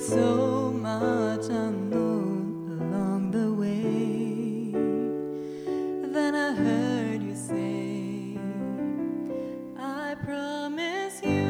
so much unknown along the way. Then I heard you say, I promise you